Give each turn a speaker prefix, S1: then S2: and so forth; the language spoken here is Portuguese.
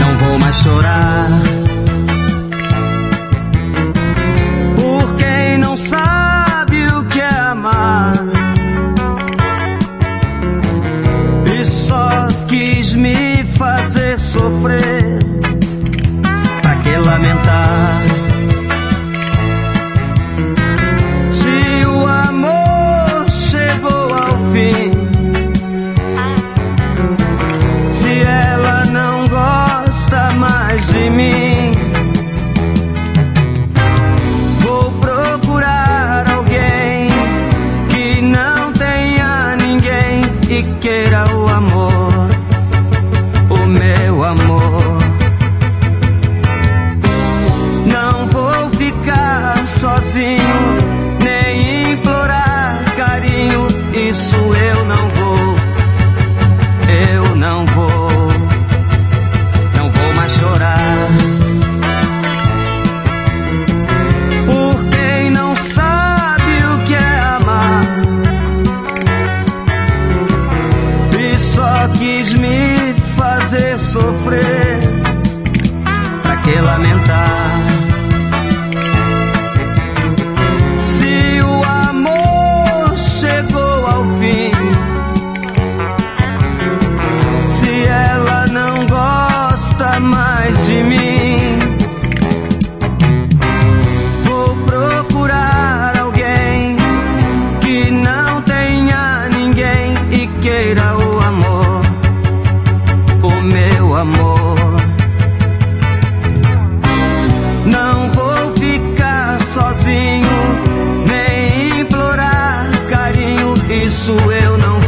S1: não vou mais chorar por quem não sabe o que é amar e só quis me fazer sofrer. Pra que lamentar se o amor chegou ao fim? Se ela não gosta mais de mim, vou procurar alguém que não tenha ninguém e queira o amor, o meu amor. Não vou ficar sozinho, nem implorar carinho, isso eu não vou, eu não vou, não vou mais chorar por quem não sabe o que é amar e só quis me fazer sofrer. Pra que lamentar se o amor chegou ao fim? Se ela não gosta mais de mim, vou procurar alguém que não tenha ninguém e queira o amor, o meu amor. Não vou ficar sozinho, nem implorar carinho, isso eu não